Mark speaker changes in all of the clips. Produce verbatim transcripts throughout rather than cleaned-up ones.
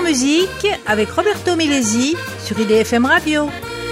Speaker 1: musique avec Roberto Milesi sur I D F M Radio.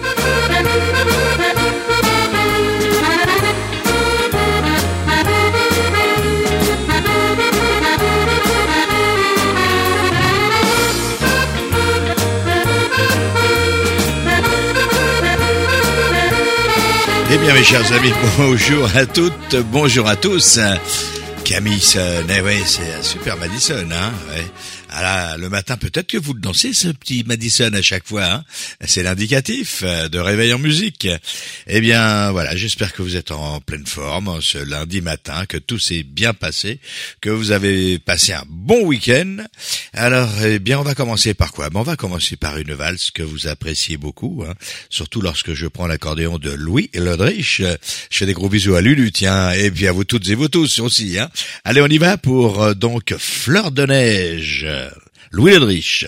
Speaker 2: Eh bien mes chers amis, bonjour à toutes, bonjour à tous. Camison, eh ouais, c'est un super Madison, hein, ouais. Ah là, le matin, peut-être que vous le dansez, ce petit Madison, à chaque fois, hein. C'est l'indicatif de réveil en musique. Eh bien, voilà, j'espère que vous êtes en pleine forme ce lundi matin, que tout s'est bien passé, que vous avez passé un bon week-end. Alors, eh bien, on va commencer par quoi? Ben, on va commencer par une valse que vous appréciez beaucoup, hein. Surtout lorsque je prends l'accordéon de Louis Lodrich. Je fais des gros bisous à Lulu, tiens, et puis à vous toutes et vous tous aussi, hein. Allez, on y va pour, euh, donc, Fleur de neige. Louis Lodrich.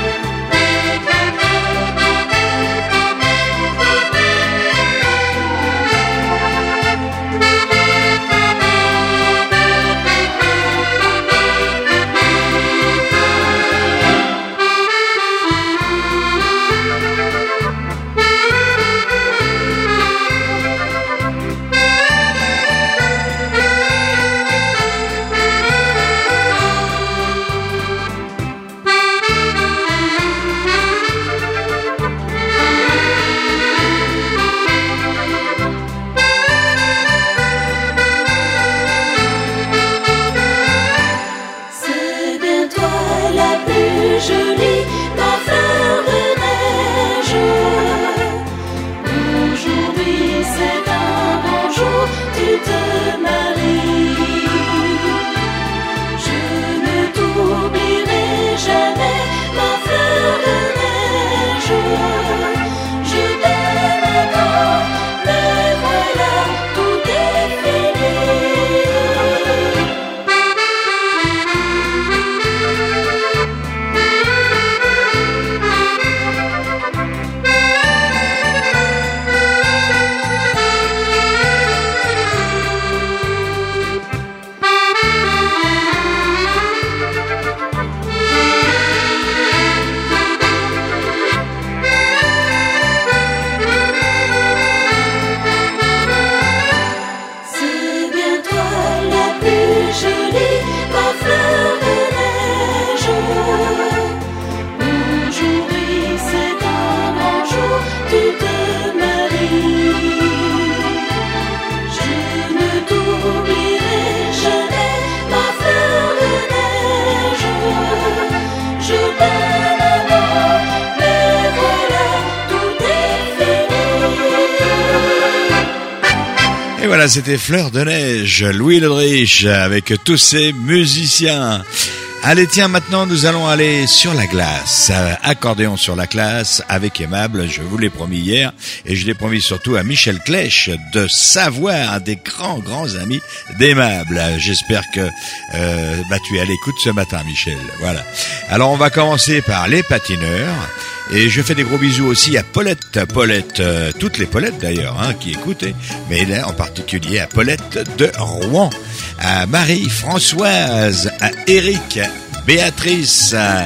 Speaker 2: Voilà, c'était Fleur de neige, Louis Lodrich, avec tous ses musiciens. Allez, tiens, maintenant, nous allons aller sur la glace. Accordéon sur la glace avec Aimable, je vous l'ai promis hier, et je l'ai promis surtout à Michel Clèche de Savoie, un des grands, grands amis d'Aimable. J'espère que euh, bah, tu es à l'écoute ce matin, Michel. Voilà. Alors, on va commencer par les patineurs. Et je fais des gros bisous aussi à Paulette, Paulette, euh, toutes les Paulettes d'ailleurs, hein, qui écoutent, mais là en particulier à Paulette de Rouen, à Marie-Françoise, à Eric, Béatrice, à,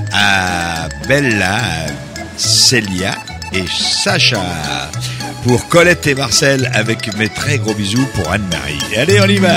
Speaker 2: à Bella, à Célia et Sacha. Pour Colette et Marcel, avec mes très gros bisous pour Anne-Marie. Allez, on y va!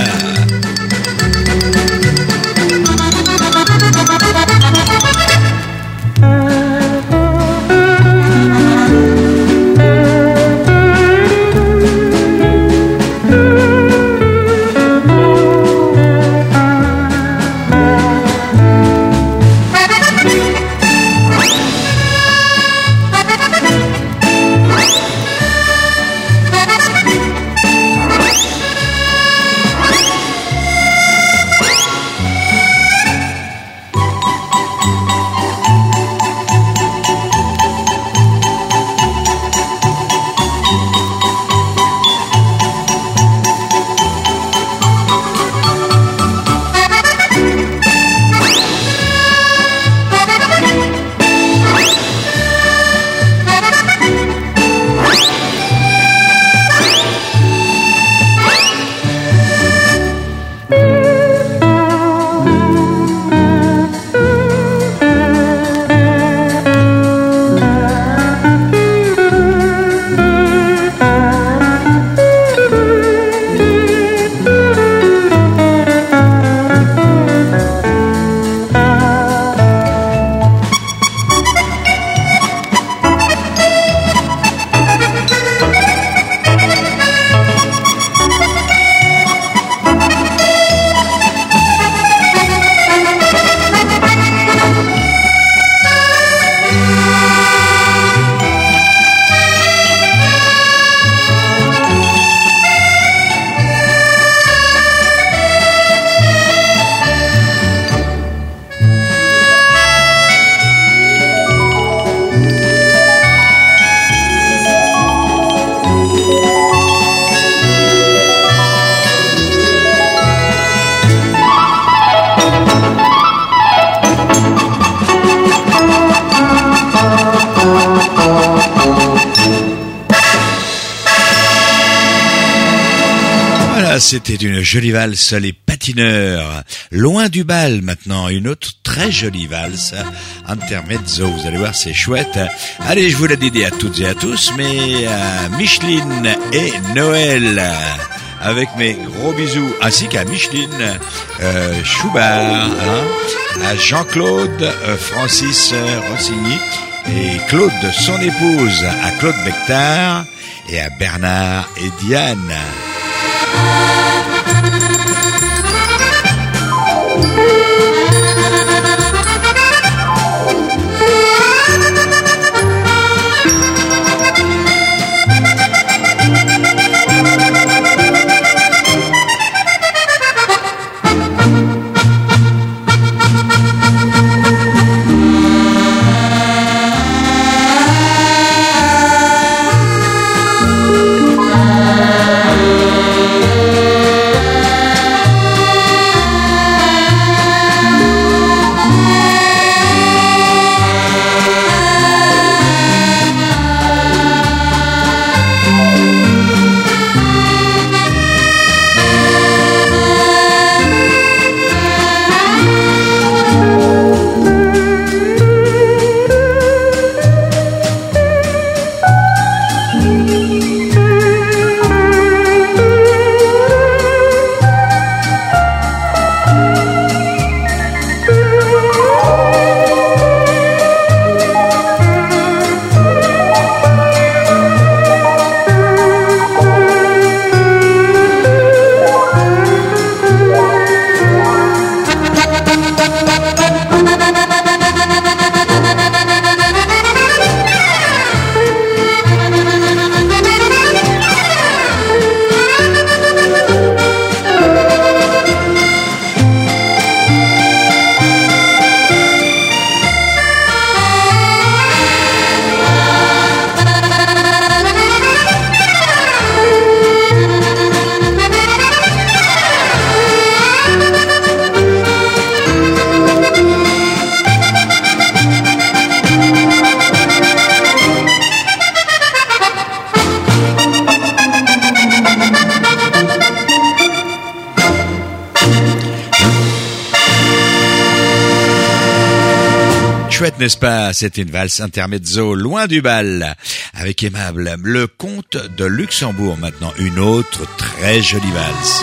Speaker 2: voilà, c'était une jolie valse, les patineurs. Loin du bal maintenant, une autre très jolie valse, intermezzo, vous allez voir, c'est chouette. Allez, je vous la dédie à toutes et à tous, mais à Micheline et Noël, avec mes gros bisous, ainsi qu'à Micheline euh, Schubert, hein, à Jean-Claude euh, Francis euh, Rossigny, et Claude, son épouse, à Claude Bectard, et à Bernard et Diane. Chouette, n'est-ce pas? C'était une valse intermezzo, loin du bal, avec Aimable. Le comte de Luxembourg maintenant, une autre très jolie valse.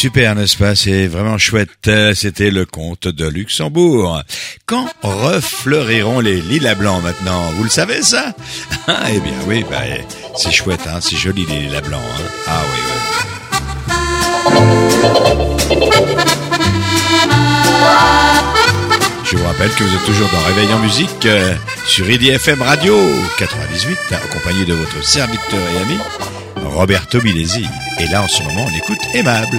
Speaker 2: super, n'est-ce pas? C'est vraiment chouette. C'était le comte de Luxembourg. Quand refleuriront les lilas blancs maintenant? Vous le savez ça? Ah, eh bien oui, bah, c'est chouette, hein, c'est joli les lilas blancs. Hein. Ah oui, oui. Je vous rappelle que vous êtes toujours dans Réveil en musique euh, sur I D F M Radio quatre-vingt-dix-huit, accompagné de votre serviteur et ami Roberto Milesi. Et là, en ce moment, on écoute Aimable.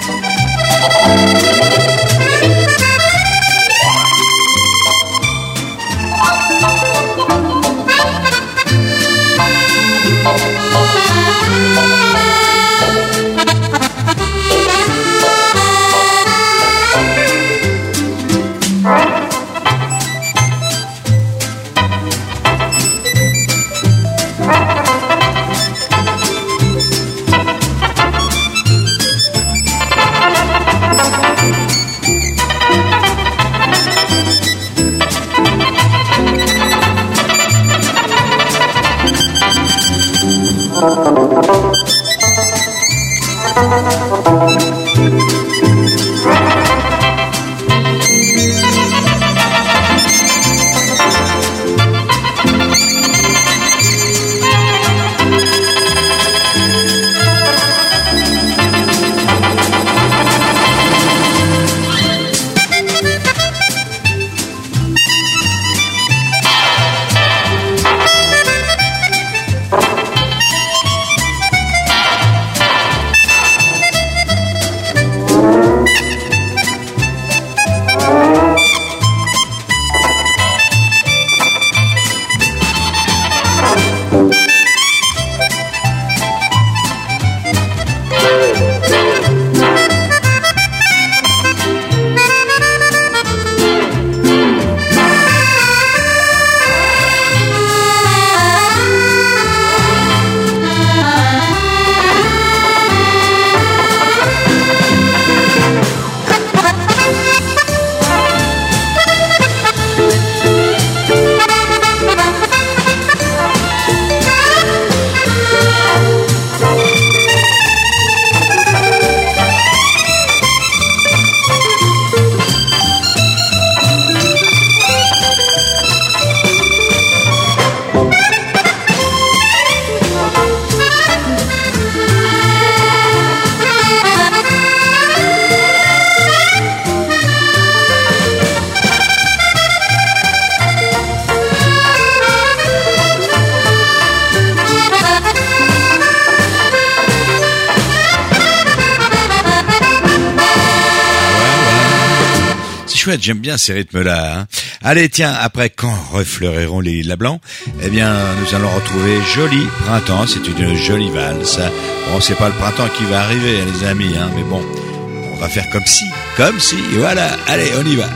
Speaker 2: Chouette, j'aime bien ces rythmes-là. Hein. Allez, tiens, après quand refleuriront les lilas blancs, eh bien, nous allons retrouver Joli Printemps. C'est une jolie valse. Bon, c'est pas le printemps qui va arriver, les amis, hein, mais bon, on va faire comme si, comme si, voilà. Allez, on y va.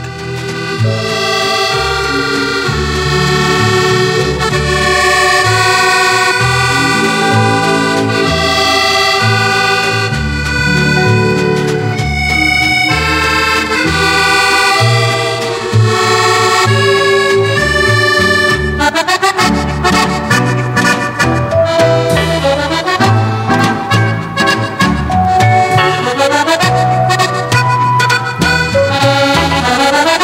Speaker 3: Thank you.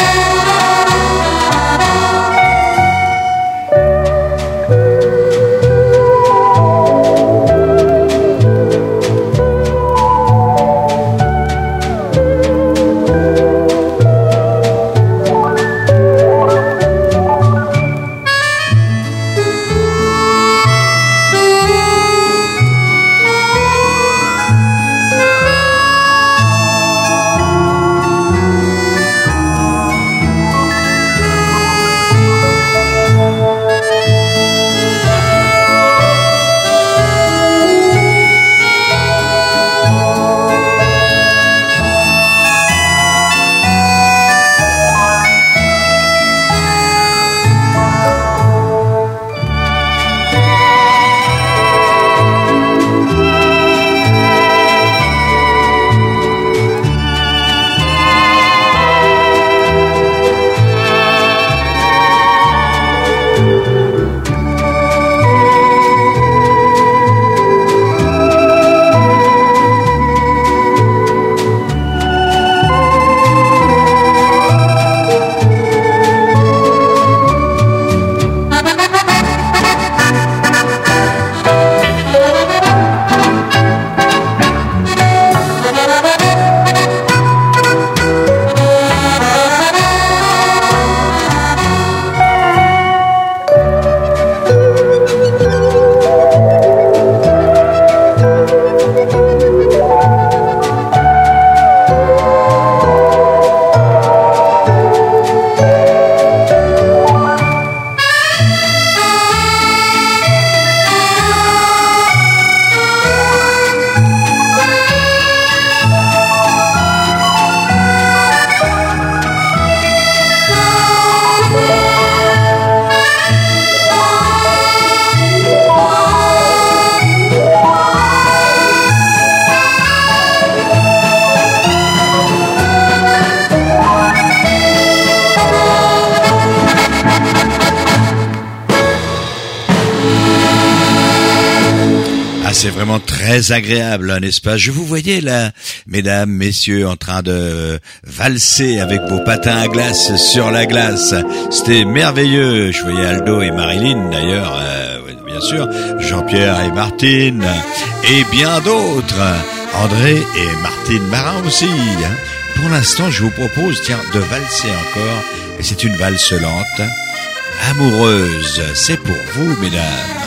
Speaker 2: c'est vraiment très agréable, n'est-ce pas? Je vous voyais là, mesdames, messieurs, en train de valser avec vos patins à glace sur la glace. C'était merveilleux. Je voyais Aldo et Marilyn d'ailleurs, euh, bien sûr, Jean-Pierre et Martine, et bien d'autres. André et Martine Marin aussi. Hein. Pour l'instant, je vous propose, tiens, de valser encore. Et c'est une valse lente, amoureuse. C'est pour vous, mesdames.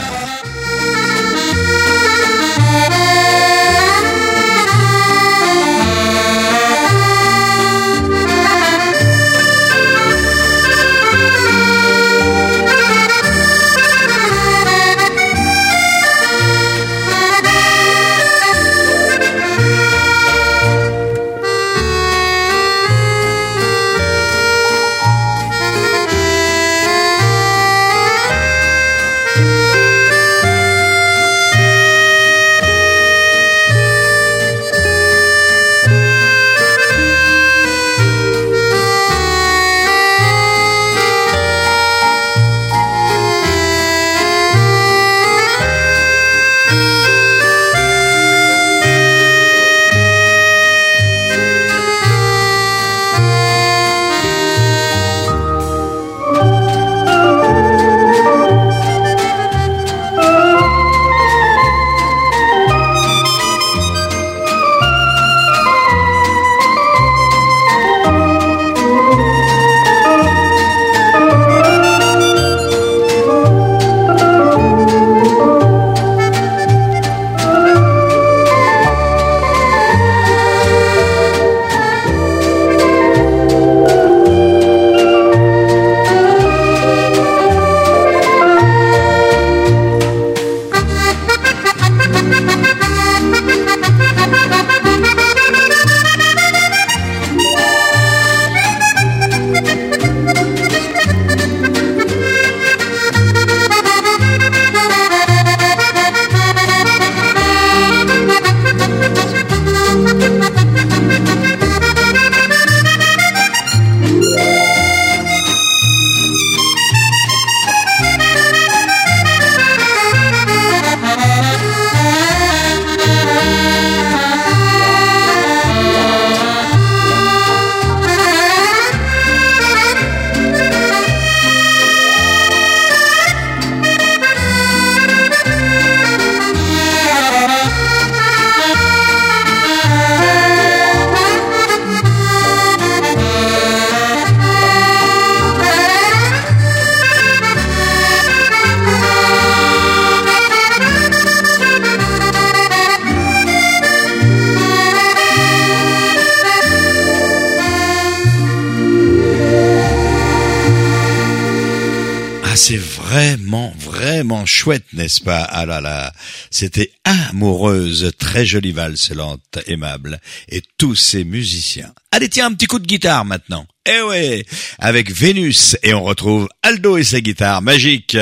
Speaker 2: C'est vraiment, vraiment chouette, n'est-ce pas? Ah là là, c'était amoureuse, très jolie valse lente, aimable, et tous ces musiciens. Allez, tiens, un petit coup de guitare maintenant. Eh ouais, avec Vénus, et on retrouve Aldo et sa guitare magique.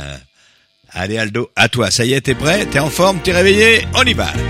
Speaker 2: Allez Aldo, à toi, ça y est, t'es prêt? T'es en forme? T'es réveillé? On y va!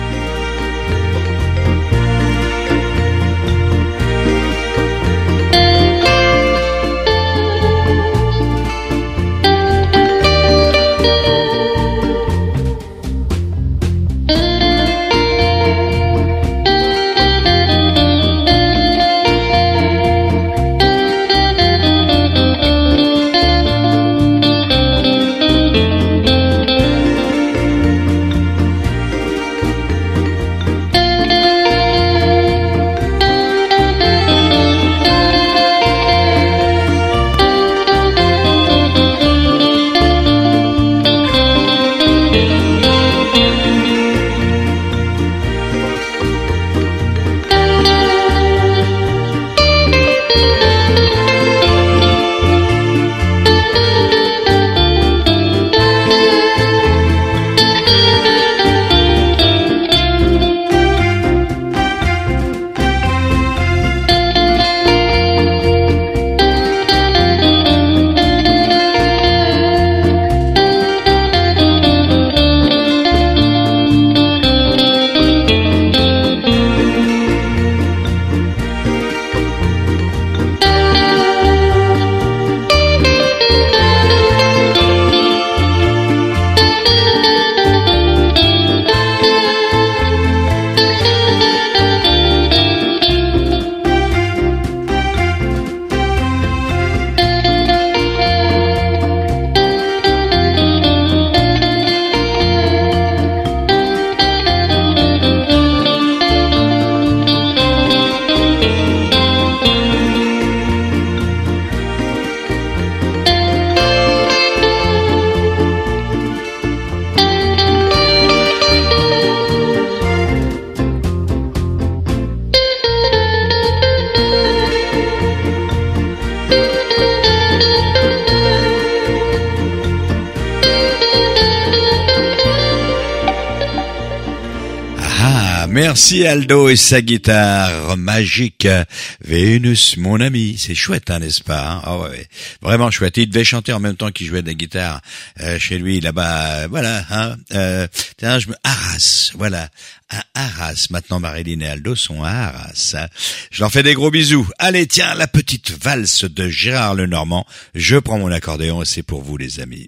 Speaker 2: Merci Aldo et sa guitare magique. Vénus, mon ami. C'est chouette, hein, n'est-ce pas, hein? Oh, ouais. Vraiment chouette. Il devait chanter en même temps qu'il jouait de la guitare euh, chez lui, là-bas. Voilà, hein. Euh, tiens, je me... Arras, voilà. À Arras. Maintenant, Marilyn et Aldo sont à Arras. Hein. Je leur fais des gros bisous. Allez, tiens, la petite valse de Gérard Lenormand. Je prends mon accordéon et c'est pour vous, les amis.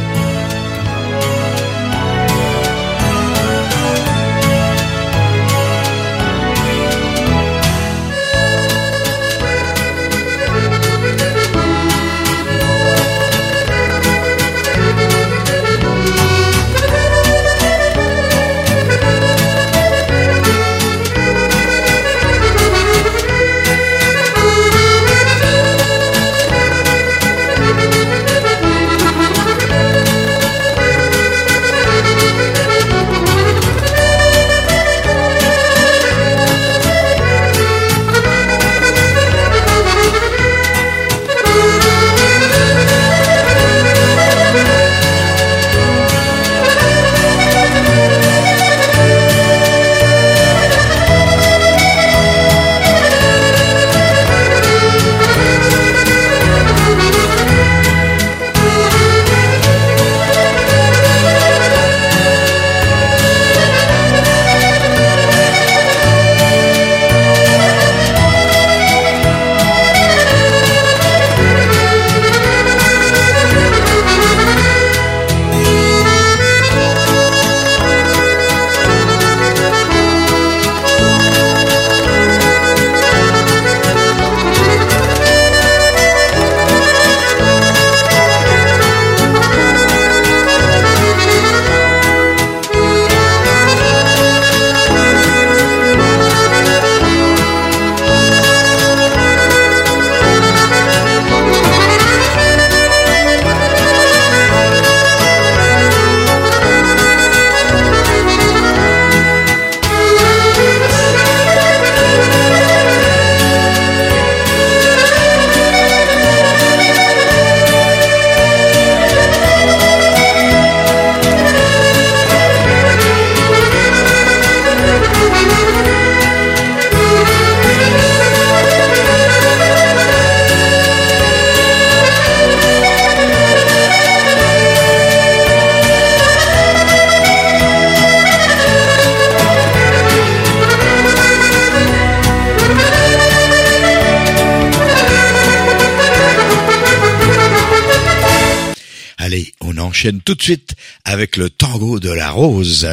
Speaker 2: Enchaîne tout de suite avec le tango de la rose.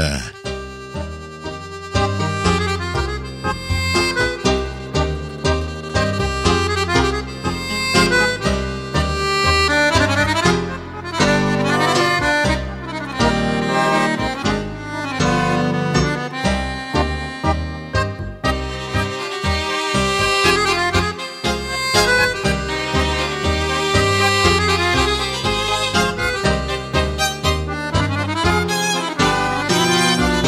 Speaker 3: Thank you.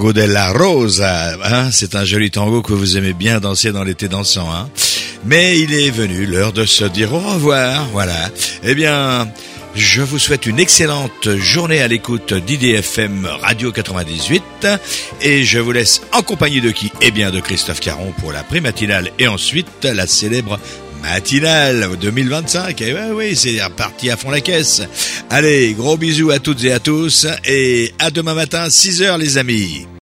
Speaker 2: tango della Rosa. Hein, c'est un joli tango que vous aimez bien danser dans l'été dansant. Hein. Mais il est venu l'heure de se dire au revoir. Voilà. Eh bien, je vous souhaite une excellente journée à l'écoute d'I D F M Radio quatre-vingt-dix-huit. Et je vous laisse en compagnie de qui? Eh bien, de Christophe Caron pour la pré-matinale et ensuite la célèbre matinale deux mille vingt-cinq. Et ouais, oui, c'est reparti à fond la caisse. Allez, gros bisous à toutes et à tous et à demain matin, six heures les amis.